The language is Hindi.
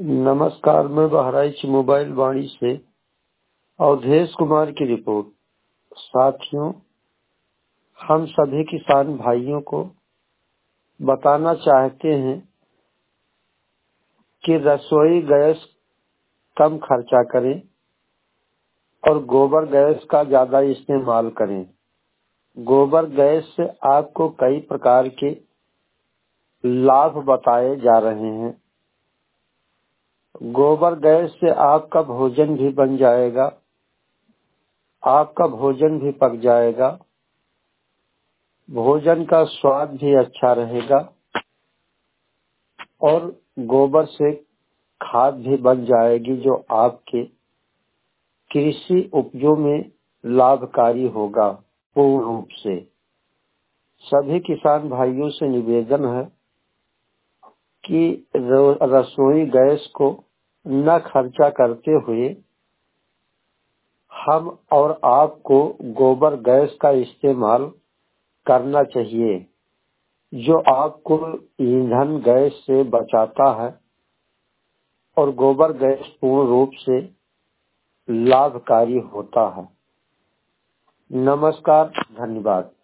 नमस्कार, मैं बहराइच मोबाइल वाणी से अवधेश कुमार की रिपोर्ट। साथियों, हम सभी किसान भाइयों को बताना चाहते हैं कि रसोई गैस कम खर्चा करें और गोबर गैस का ज्यादा इस्तेमाल करें। गोबर गैस से आपको कई प्रकार के लाभ बताए जा रहे हैं। गोबर गैस से आपका भोजन भी बन जाएगा, आपका भोजन भी पक जाएगा, भोजन का स्वाद भी अच्छा रहेगा और गोबर से खाद भी बन जाएगी जो आपके कृषि उपजों में लाभकारी होगा। पूर्ण रूप से सभी किसान भाइयों से निवेदन है कि रसोई गैस को न खर्चा करते हुए हम और आपको गोबर गैस का इस्तेमाल करना चाहिए, जो आपको ईंधन गैस से बचाता है और गोबर गैस पूर्ण रूप से लाभकारी होता है। नमस्कार, धन्यवाद।